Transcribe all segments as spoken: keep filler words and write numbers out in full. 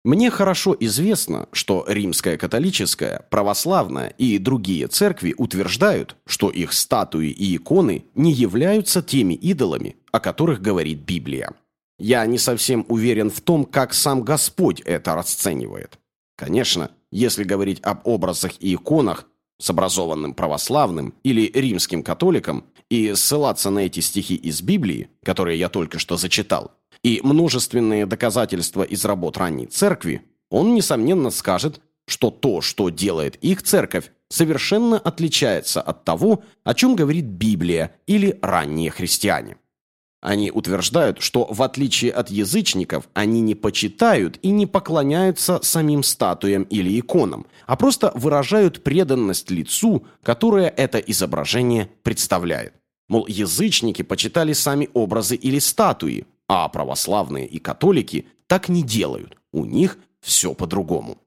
Мне хорошо известно, что римская католическая, православная и другие церкви утверждают, что их статуи и иконы не являются теми идолами, о которых говорит Библия. Я не совсем уверен в том, как сам Господь это расценивает. Конечно, если говорить об образах и иконах с образованным православным или римским католиком и ссылаться на эти стихи из Библии, которые я только что зачитал, и множественные доказательства из работ ранней церкви, он, несомненно, скажет, что то, что делает их церковь, совершенно отличается от того, о чем говорит Библия или ранние христиане. Они утверждают, что в отличие от язычников, они не почитают и не поклоняются самим статуям или иконам, а просто выражают преданность лицу, которое это изображение представляет. Мол, язычники почитали сами образы или статуи, а православные и католики так не делают, у них все по-другому.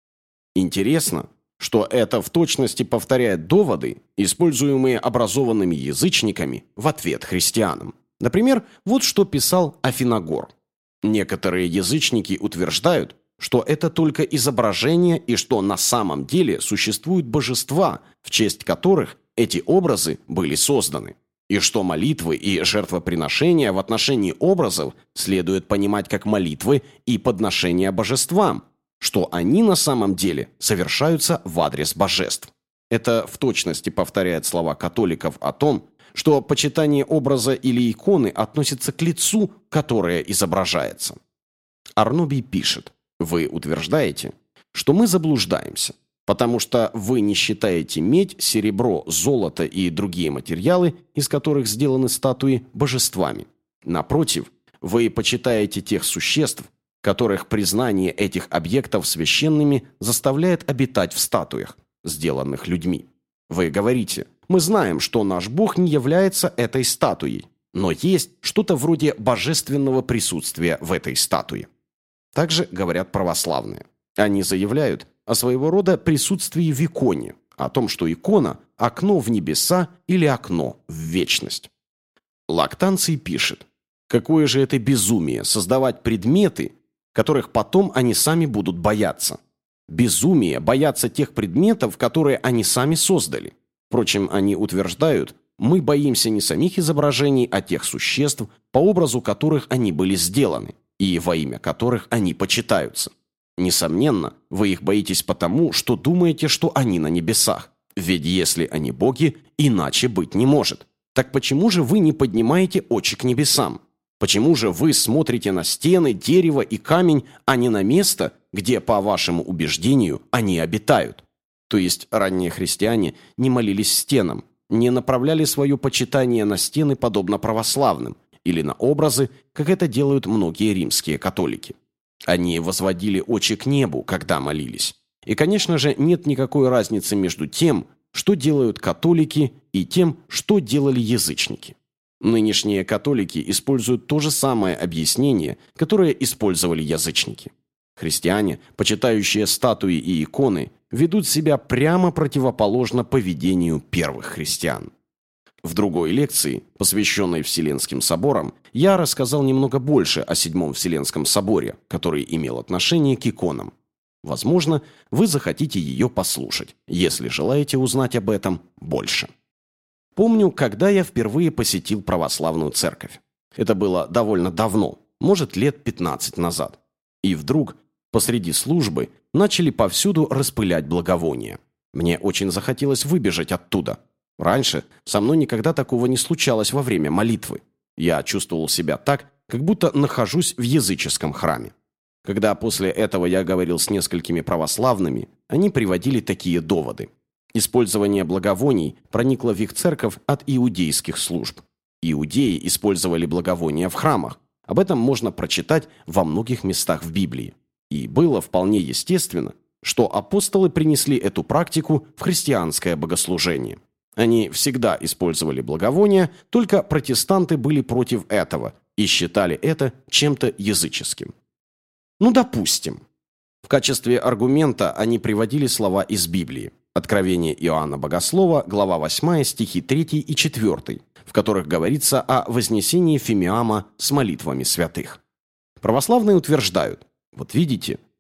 Интересно, что это в точности повторяет доводы, используемые образованными язычниками в ответ христианам. Например, вот что писал Афиногор. Некоторые язычники утверждают, что это только изображение и что на самом деле существуют божества, в честь которых эти образы были созданы. И что молитвы и жертвоприношения в отношении образов следует понимать как молитвы и подношения божествам, что они на самом деле совершаются в адрес божеств. Это в точности повторяет слова католиков о том, что почитание образа или иконы относится к лицу, которое изображается. Арнобий пишет: «Вы утверждаете, что мы заблуждаемся, потому что вы не считаете медь, серебро, золото и другие материалы, из которых сделаны статуи, божествами. Напротив, вы почитаете тех существ, которых признание этих объектов священными заставляет обитать в статуях, сделанных людьми. Вы говорите: мы знаем, что наш Бог не является этой статуей, но есть что-то вроде божественного присутствия в этой статуе». Также говорят православные. Они заявляют о своего рода присутствии в иконе, о том, что икона – окно в небеса или окно в вечность. Лактанций пишет: «Какое же это безумие создавать предметы, которых потом они сами будут бояться. Безумие бояться тех предметов, которые они сами создали. Впрочем, они утверждают, мы боимся не самих изображений, а тех существ, по образу которых они были сделаны, и во имя которых они почитаются. Несомненно, вы их боитесь потому, что думаете, что они на небесах. Ведь если они боги, иначе быть не может. Так почему же вы не поднимаете очи к небесам? Почему же вы смотрите на стены, дерево и камень, а не на место, где, по вашему убеждению, они обитают?» То есть ранние христиане не молились стенам, не направляли свое почитание на стены, подобно православным, или на образы, как это делают многие римские католики. Они возводили очи к небу, когда молились. И, конечно же, нет никакой разницы между тем, что делают католики, и тем, что делали язычники. Нынешние католики используют то же самое объяснение, которое использовали язычники. Христиане, почитающие статуи и иконы, ведут себя прямо противоположно поведению первых христиан. В другой лекции, посвященной Вселенским соборам, я рассказал немного больше о Седьмом Вселенском соборе, который имел отношение к иконам. Возможно, вы захотите ее послушать, если желаете узнать об этом больше. Помню, когда я впервые посетил православную церковь. Это было довольно давно, может, лет пятнадцать назад. И вдруг, посреди службы, начали повсюду распылять благовония. Мне очень захотелось выбежать оттуда. Раньше со мной никогда такого не случалось во время молитвы. Я чувствовал себя так, как будто нахожусь в языческом храме. Когда после этого я говорил с несколькими православными, они приводили такие доводы. Использование благовоний проникло в их церковь от иудейских служб. Иудеи использовали благовония в храмах. Об этом можно прочитать во многих местах в Библии. И было вполне естественно, что апостолы принесли эту практику в христианское богослужение. Они всегда использовали благовония, только протестанты были против этого и считали это чем-то языческим. Ну, допустим. В качестве аргумента они приводили слова из Библии. Откровение Иоанна Богослова, глава восьмая, стихи третий и четвёртый, в которых говорится о вознесении фимиама с молитвами святых. Православные утверждают: вот видите,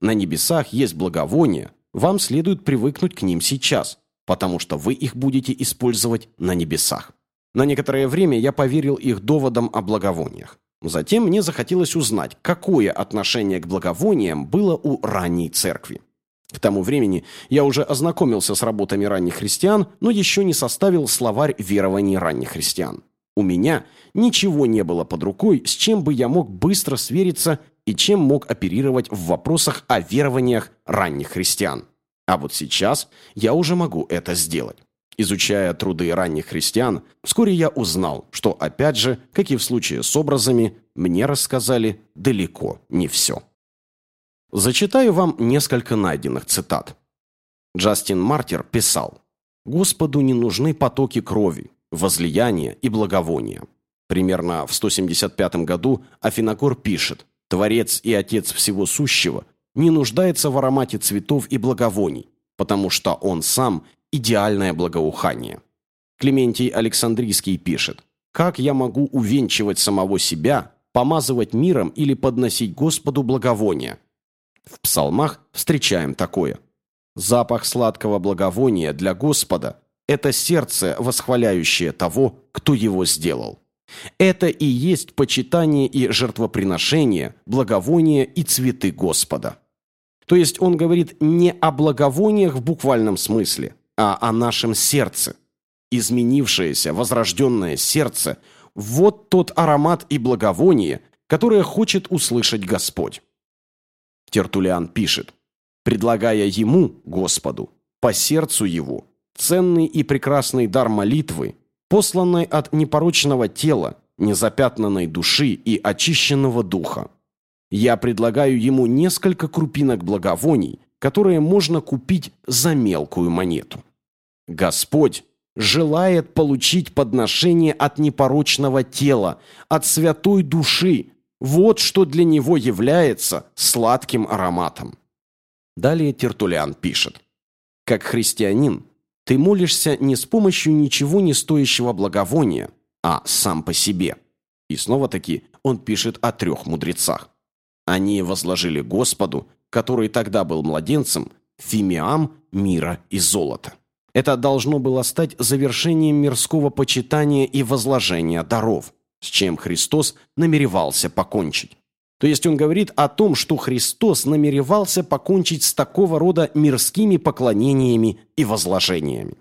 на небесах есть благовония, вам следует привыкнуть к ним сейчас, потому что вы их будете использовать на небесах. На некоторое время я поверил их доводам о благовониях. Затем мне захотелось узнать, какое отношение к благовониям было у ранней церкви. К тому времени я уже ознакомился с работами ранних христиан, но еще не составил словарь верований ранних христиан. У меня ничего не было под рукой, с чем бы я мог быстро свериться и чем мог оперировать в вопросах о верованиях ранних христиан. А вот сейчас я уже могу это сделать. Изучая труды ранних христиан, вскоре я узнал, что, опять же, как и в случае с образами, мне рассказали далеко не все. Зачитаю вам несколько найденных цитат. Джастин Мартир писал: «Господу не нужны потоки крови, возлияния и благовония». Примерно в сто семьдесят пятом году Афинокор пишет: «Творец и Отец всего сущего не нуждается в аромате цветов и благовоний, потому что Он сам – идеальное благоухание». Клементий Александрийский пишет: «Как я могу увенчивать самого себя, помазывать миром или подносить Господу благовония?» В псалмах встречаем такое: «Запах сладкого благовония для Господа – это сердце, восхваляющее того, кто его сделал». Это и есть почитание и жертвоприношение, благовония и цветы Господа. То есть он говорит не о благовониях в буквальном смысле, а о нашем сердце. Изменившееся, возрожденное сердце – вот тот аромат и благовоние, которое хочет услышать Господь. Тертуллиан пишет: «Предлагая Ему, Господу, по сердцу Его, ценный и прекрасный дар молитвы, посланной от непорочного тела, незапятнанной души и очищенного духа, я предлагаю Ему несколько крупинок благовоний, которые можно купить за мелкую монету. Господь желает получить подношение от непорочного тела, от святой души. Вот что для Него является сладким ароматом». Далее Тертуллиан пишет: «Как христианин, ты молишься не с помощью ничего не стоящего благовония, а сам по себе». И снова-таки он пишет о трех мудрецах. «Они возложили Господу, который тогда был младенцем, фимиам мира и золота». Это должно было стать завершением мирского почитания и возложения даров, с чем Христос намеревался покончить. То есть он говорит о том, что Христос намеревался покончить с такого рода мирскими поклонениями и возложениями.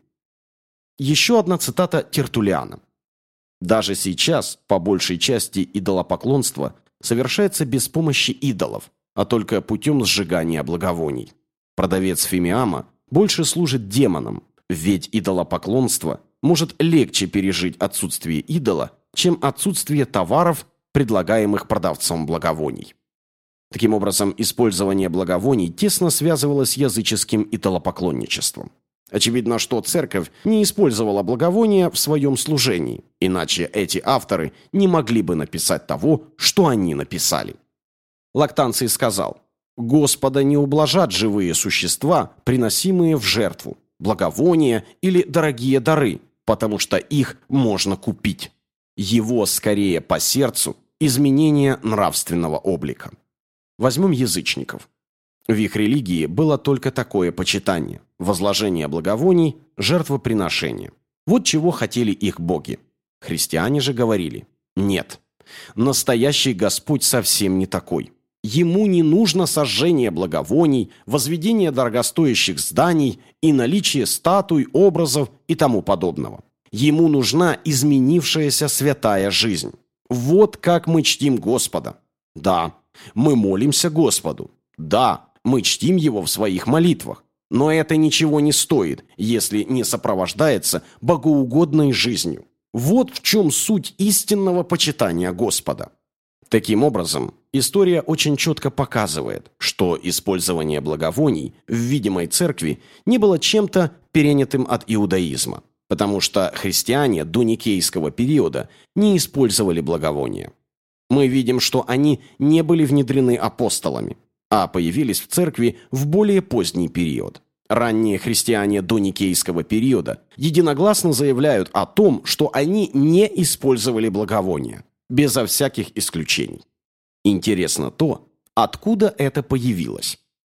Еще одна цитата Тертуллиана. «Даже сейчас, по большей части, идолопоклонство совершается без помощи идолов, а только путем сжигания благовоний. Продавец фимиама больше служит демонам, ведь идолопоклонство может легче пережить отсутствие идола, чем отсутствие товаров, предлагаемых продавцом благовоний». Таким образом, использование благовоний тесно связывалось с языческим идолопоклонничеством. Очевидно, что церковь не использовала благовония в своем служении, иначе эти авторы не могли бы написать того, что они написали. Лактанций сказал: «Господа не ублажат живые существа, приносимые в жертву, благовония или дорогие дары, потому что их можно купить. Его скорее по сердцу изменение нравственного облика». Возьмем язычников. В их религии было только такое почитание – возложение благовоний, жертвоприношение. Вот чего хотели их боги. Христиане же говорили: нет, настоящий Господь совсем не такой. Ему не нужно сожжение благовоний, возведение дорогостоящих зданий и наличие статуй, образов и тому подобного. Ему нужна изменившаяся святая жизнь. Вот как мы чтим Господа. Да, мы молимся Господу. Да, мы чтим Его в своих молитвах. Но это ничего не стоит, если не сопровождается богоугодной жизнью. Вот в чем суть истинного почитания Господа. Таким образом, история очень четко показывает, что использование благовоний в видимой церкви не было чем-то перенятым от иудаизма, потому что христиане до никейского периода не использовали благовония. Мы видим, что они не были внедрены апостолами, а появились в церкви в более поздний период. Ранние христиане до никейского периода единогласно заявляют о том, что они не использовали благовония, безо всяких исключений. Интересно то, откуда это появилось.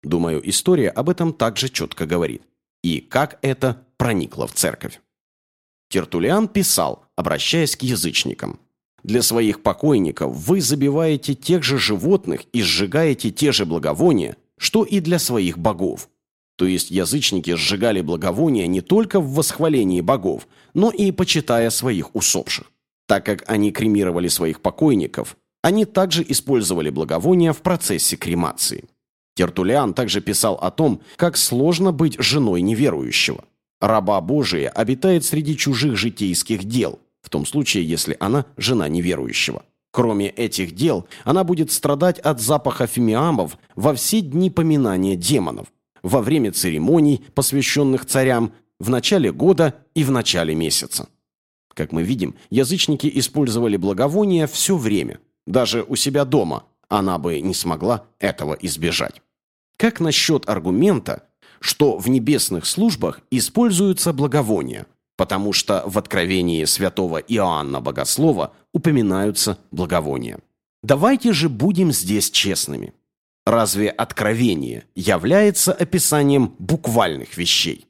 Думаю, история об этом также четко говорит. И как это проникло в церковь. Тертуллиан писал, обращаясь к язычникам: «Для своих покойников вы забиваете тех же животных и сжигаете те же благовония, что и для своих богов». То есть язычники сжигали благовония не только в восхвалении богов, но и почитая своих усопших. Так как они кремировали своих покойников, они также использовали благовония в процессе кремации. Тертуллиан также писал о том, как сложно быть женой неверующего. Раба Божия обитает среди чужих житейских дел, в том случае, если она жена неверующего. Кроме этих дел, она будет страдать от запаха фимиамов во все дни поминания демонов, во время церемоний, посвященных царям, в начале года и в начале месяца. Как мы видим, язычники использовали благовония все время. Даже у себя дома она бы не смогла этого избежать. Как насчет аргумента, что в небесных службах используются благовония, потому что в Откровении святого Иоанна Богослова упоминаются благовония? Давайте же будем здесь честными. Разве Откровение является описанием буквальных вещей?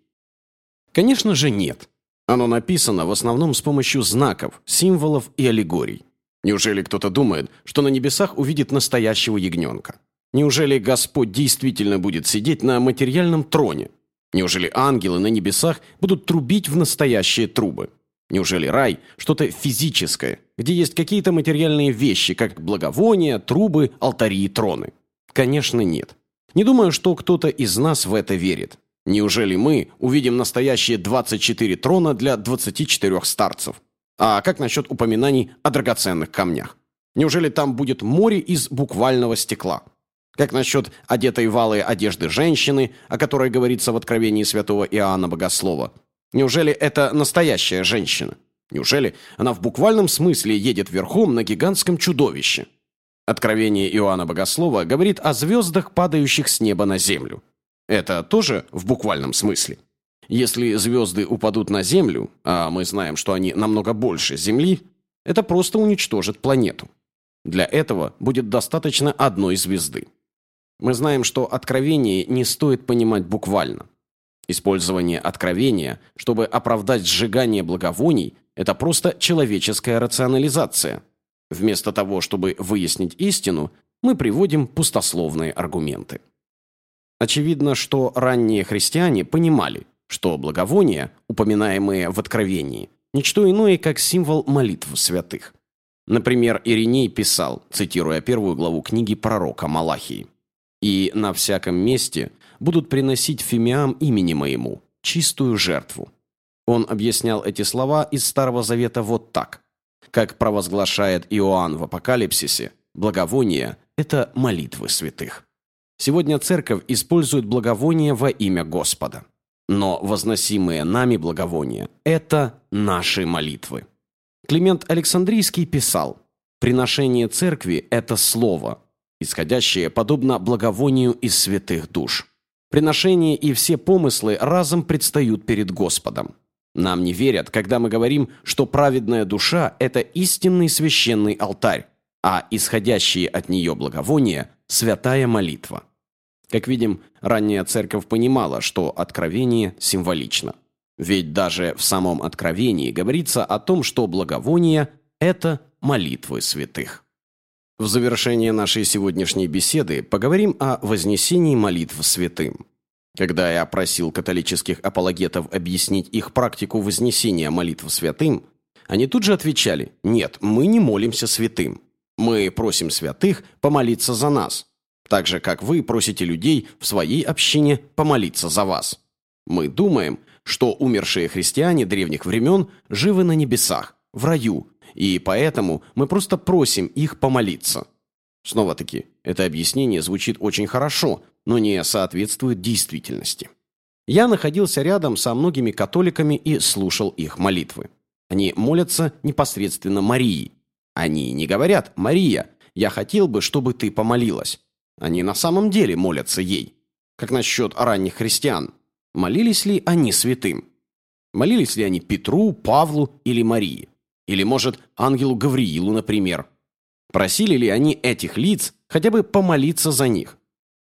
Конечно же нет. Оно написано в основном с помощью знаков, символов и аллегорий. Неужели кто-то думает, что на небесах увидит настоящего ягненка? Неужели Господь действительно будет сидеть на материальном троне? Неужели ангелы на небесах будут трубить в настоящие трубы? Неужели рай – что-то физическое, где есть какие-то материальные вещи, как благовония, трубы, алтари и троны? Конечно, нет. Не думаю, что кто-то из нас в это верит. Неужели мы увидим настоящие двадцать четыре трона для двадцати четырёх старцев? А как насчет упоминаний о драгоценных камнях? Неужели там будет море из буквального стекла? Как насчет одетой в алые одежды женщины, о которой говорится в Откровении святого Иоанна Богослова? Неужели это настоящая женщина? Неужели она в буквальном смысле едет верхом на гигантском чудовище? Откровение Иоанна Богослова говорит о звездах, падающих с неба на землю. Это тоже в буквальном смысле. Если звезды упадут на Землю, а мы знаем, что они намного больше Земли, это просто уничтожит планету. Для этого будет достаточно одной звезды. Мы знаем, что Откровение не стоит понимать буквально. Использование Откровения, чтобы оправдать сжигание благовоний, это просто человеческая рационализация. Вместо того, чтобы выяснить истину, мы приводим пустословные аргументы. Очевидно, что ранние христиане понимали, что благовония, упоминаемые в Откровении, ничто иное, как символ молитв святых. Например, Ириней писал, цитируя первую главу книги пророка Малахии: «И на всяком месте будут приносить фимиам имени моему, чистую жертву». Он объяснял эти слова из Старого Завета вот так. Как провозглашает Иоанн в Апокалипсисе, благовония – это молитвы святых. Сегодня церковь использует благовония во имя Господа. Но возносимые нами благовония – это наши молитвы. Климент Александрийский писал: «Приношение церкви – это слово, исходящее подобно благовонию из святых душ. Приношение и все помыслы разом предстают перед Господом. Нам не верят, когда мы говорим, что праведная душа – это истинный священный алтарь, а исходящие от нее благовония – святая молитва». Как видим, ранняя церковь понимала, что Откровение символично. Ведь даже в самом Откровении говорится о том, что благовония – это молитвы святых. В завершение нашей сегодняшней беседы поговорим о вознесении молитв святым. Когда я просил католических апологетов объяснить их практику вознесения молитв святым, они тут же отвечали: «Нет, мы не молимся святым. Мы просим святых помолиться за нас, так же, как вы просите людей в своей общине помолиться за вас. Мы думаем, что умершие христиане древних времен живы на небесах, в раю, и поэтому мы просто просим их помолиться». Снова-таки, это объяснение звучит очень хорошо, но не соответствует действительности. Я находился рядом со многими католиками и слушал их молитвы. Они молятся непосредственно Марии. Они не говорят: «Мария, я хотел бы, чтобы ты помолилась». Они на самом деле молятся ей. Как насчет ранних христиан? Молились ли они святым? Молились ли они Петру, Павлу или Марии? Или, может, ангелу Гавриилу, например? Просили ли они этих лиц хотя бы помолиться за них?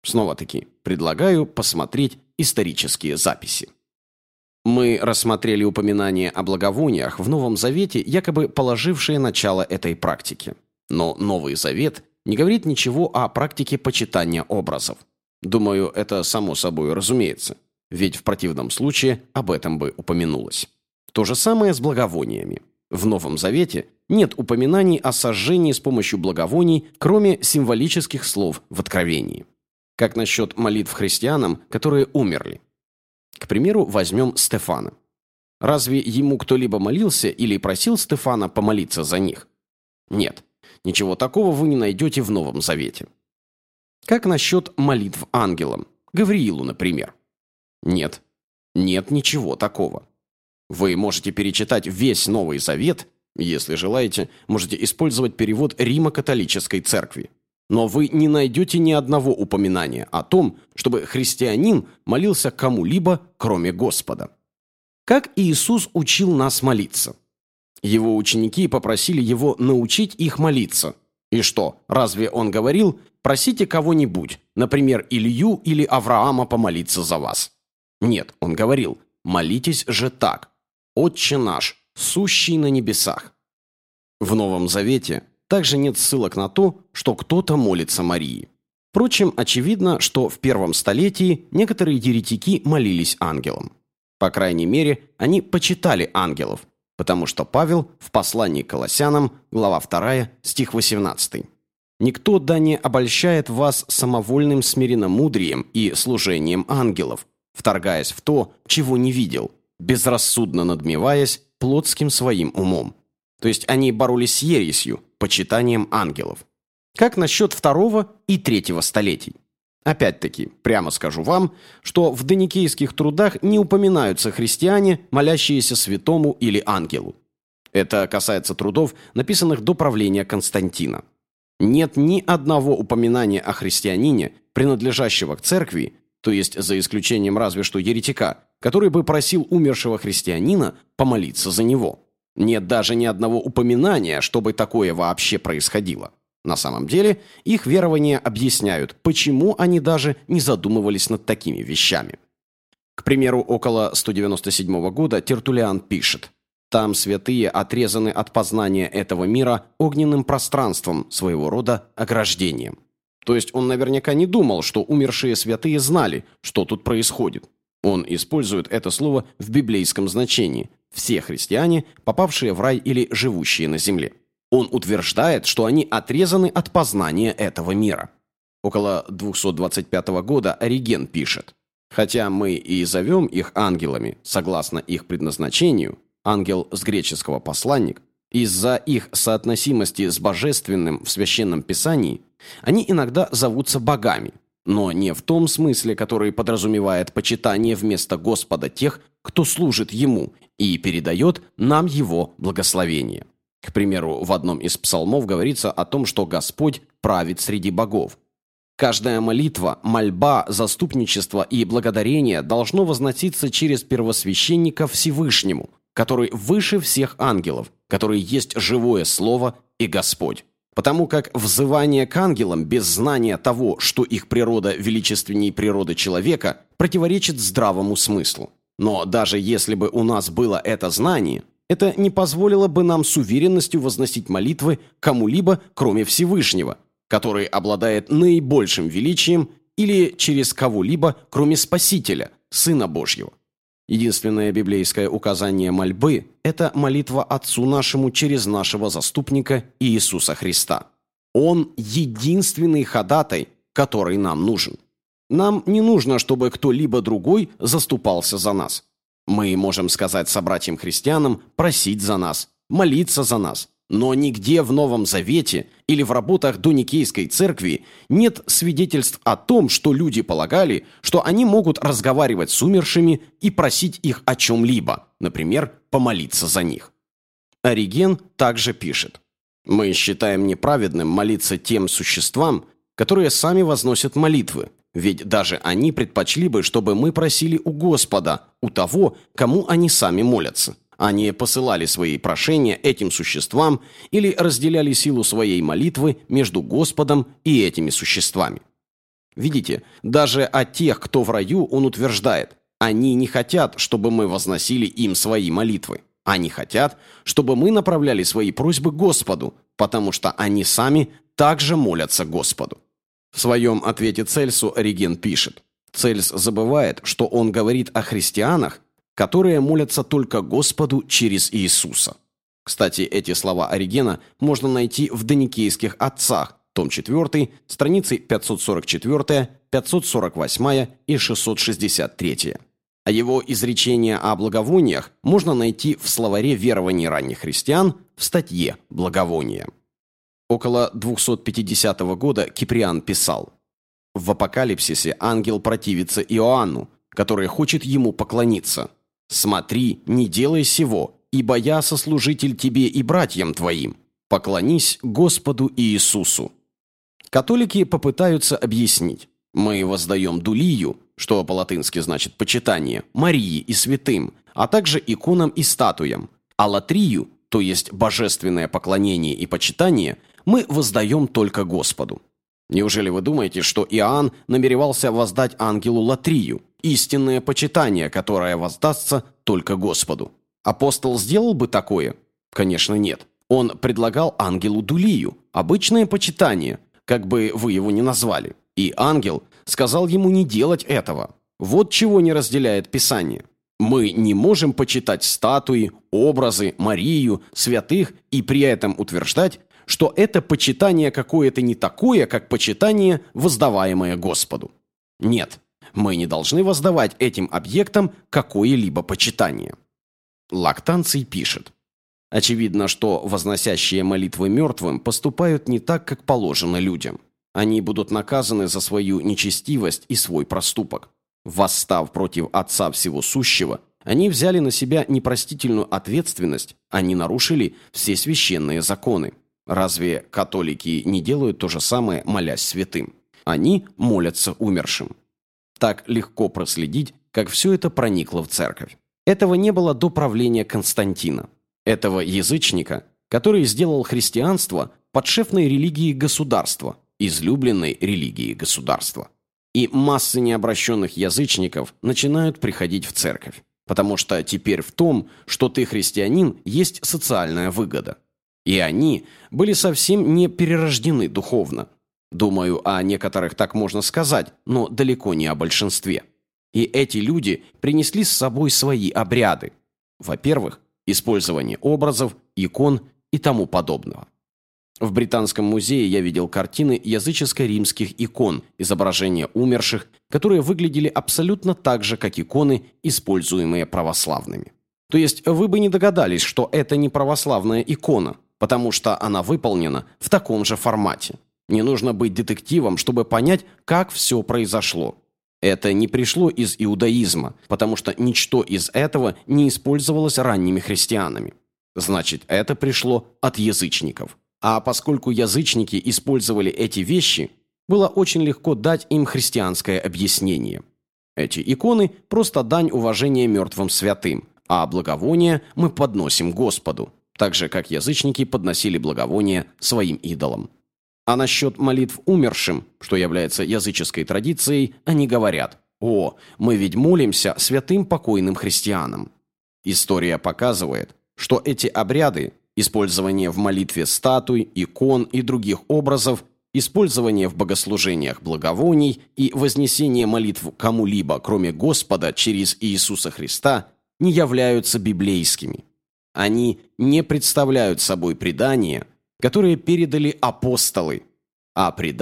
Снова-таки предлагаю посмотреть исторические записи. Мы рассмотрели упоминания о благовониях в Новом Завете, якобы положившие начало этой практике. Но Новый Завет не говорит ничего о практике почитания образов. Думаю, это само собой разумеется, ведь в противном случае об этом бы упомянулось. То же самое с благовониями. В Новом Завете нет упоминаний о сожжении с помощью благовоний, кроме символических слов в Откровении. Как насчет молитв христианам, которые умерли? К примеру, возьмем Стефана. Разве ему кто-либо молился или просил Стефана помолиться за них? Нет, ничего такого вы не найдете в Новом Завете. Как насчет молитв ангелам? Гавриилу, например. Нет, нет ничего такого. Вы можете перечитать весь Новый Завет, если желаете, можете использовать перевод Римо-католической церкви. Но вы не найдете ни одного упоминания о том, чтобы христианин молился кому-либо, кроме Господа. Как Иисус учил нас молиться? Его ученики попросили его научить их молиться. И что, разве он говорил: «Просите кого-нибудь, например, Илью или Авраама, помолиться за вас»? Нет, он говорил: «Молитесь же так: Отче наш, сущий на небесах». В Новом Завете также нет ссылок на то, что кто-то молится Марии. Впрочем, очевидно, что в первом столетии некоторые еретики молились ангелам. По крайней мере, они почитали ангелов, потому что Павел в послании к Колоссянам, глава вторая, стих восемнадцатый. «Никто да не обольщает вас самовольным смиренномудрием и служением ангелов, вторгаясь в то, чего не видел, безрассудно надмеваясь плотским своим умом». То есть они боролись с ересью, почитанием ангелов. Как насчет второго и третьего столетий? Опять-таки, прямо скажу вам, что в доникейских трудах не упоминаются христиане, молящиеся святому или ангелу. Это касается трудов, написанных до правления Константина. Нет ни одного упоминания о христианине, принадлежащего к церкви, то есть за исключением разве что еретика, который бы просил умершего христианина помолиться за него. Нет даже ни одного упоминания, чтобы такое вообще происходило. На самом деле, их верования объясняют, почему они даже не задумывались над такими вещами. К примеру, около сто девяносто седьмого года Тертуллиан пишет: «Там святые отрезаны от познания этого мира огненным пространством, своего рода ограждением». То есть он наверняка не думал, что умершие святые знали, что тут происходит. Он использует это слово в библейском значении: все христиане, попавшие в рай или живущие на земле. Он утверждает, что они отрезаны от познания этого мира. Около двухсот двадцать пятого года Ориген пишет: «Хотя мы и зовем их ангелами, согласно их предназначению, ангел с греческого посланник, из-за их соотносимости с божественным в Священном Писании, они иногда зовутся богами, но не в том смысле, который подразумевает почитание вместо Господа тех, кто служит Ему и передает нам Его благословение». К примеру, в одном из псалмов говорится о том, что Господь правит среди богов. Каждая молитва, мольба, заступничество и благодарение должно возноситься через первосвященника Всевышнему, который выше всех ангелов, который есть живое слово и Господь. Потому как взывание к ангелам без знания того, что их природа величественней природы человека, противоречит здравому смыслу. Но даже если бы у нас было это знание, это не позволило бы нам с уверенностью возносить молитвы кому-либо, кроме Всевышнего, который обладает наибольшим величием, или через кого-либо, кроме Спасителя, Сына Божьего. Единственное библейское указание мольбы – это молитва Отцу нашему через нашего заступника Иисуса Христа. Он единственный ходатай, который нам нужен. Нам не нужно, чтобы кто-либо другой заступался за нас. Мы можем сказать собратьям-христианам просить за нас, молиться за нас, но нигде в Новом Завете или в работах доникейской церкви нет свидетельств о том, что люди полагали, что они могут разговаривать с умершими и просить их о чем-либо, например, помолиться за них. Ориген также пишет: «Мы считаем неправедным молиться тем существам, которые сами возносят молитвы, ведь даже они предпочли бы, чтобы мы просили у Господа, у того, кому они сами молятся, а не посылали свои прошения этим существам или разделяли силу своей молитвы между Господом и этими существами». Видите, даже о тех, кто в раю, он утверждает: они не хотят, чтобы мы возносили им свои молитвы. Они хотят, чтобы мы направляли свои просьбы Господу, потому что они сами также молятся Господу. В своем ответе Цельсу Ориген пишет: Цельс забывает, что он говорит о христианах, которые молятся только Господу через Иисуса. Кстати, эти слова Оригена можно найти в Доникейских отцах, том четыре, страницы пятьсот сорок четыре, пятьсот сорок восемь и шестьсот шестьдесят три. А его изречение о благовониях можно найти в словаре верований ранних христиан в статье «Благовония». Около двухсот пятидесятого года Киприан писал: «В Апокалипсисе ангел противится Иоанну, который хочет ему поклониться. Смотри, не делай сего, ибо я сослужитель тебе и братьям твоим. Поклонись Господу Иисусу». Католики попытаются объяснить: мы воздаем дулию, что по-латынски значит почитание, Марии и святым, а также иконам и статуям, а латрию, то есть божественное поклонение и почитание, мы воздаем только Господу. Неужели вы думаете, что Иоанн намеревался воздать ангелу латрию, истинное почитание, которое воздастся только Господу? Апостол сделал бы такое? Конечно, нет. Он предлагал ангелу дулию, обычное почитание, как бы вы его ни назвали. И ангел сказал ему не делать этого. Вот чего не разделяет Писание. Мы не можем почитать статуи, образы, Марию, святых и при этом утверждать, что это почитание какое-то не такое, как почитание, воздаваемое Господу. Нет, мы не должны воздавать этим объектам какое-либо почитание. Лактанций пишет: очевидно, что возносящие молитвы мертвым поступают не так, как положено людям. Они будут наказаны за свою нечестивость и свой проступок. Восстав против Отца Всего Сущего, они взяли на себя непростительную ответственность, они нарушили все священные законы. Разве католики не делают то же самое, молясь святым? Они молятся умершим. Так легко проследить, как все это проникло в церковь. Этого не было до правления Константина. Этого язычника, который сделал христианство подшефной религией государства, излюбленной религией государства. И массы необращенных язычников начинают приходить в церковь, потому что теперь в том, что ты христианин, есть социальная выгода. И они были совсем не перерождены духовно. Думаю, о некоторых так можно сказать, но далеко не о большинстве. И эти люди принесли с собой свои обряды. Во-первых, использование образов, икон и тому подобного. В Британском музее я видел картины языческо-римских икон, изображения умерших, которые выглядели абсолютно так же, как иконы, используемые православными. То есть вы бы не догадались, что это не православная икона, потому что она выполнена в таком же формате. Не нужно быть детективом, чтобы понять, как все произошло. Это не пришло из иудаизма, потому что ничто из этого не использовалось ранними христианами. Значит, это пришло от язычников. А поскольку язычники использовали эти вещи, было очень легко дать им христианское объяснение. Эти иконы – просто дань уважения мертвым святым, а благовония мы подносим Господу, так же, как язычники подносили благовония своим идолам. А насчет молитв умершим, что является языческой традицией, они говорят: «О, мы ведь молимся святым покойным христианам». История показывает, что эти обряды, использование в молитве статуй, икон и других образов, использование в богослужениях благовоний и вознесение молитв кому-либо, кроме Господа, через Иисуса Христа, не являются библейскими. Они не представляют собой предания, которые передали апостолы, а предания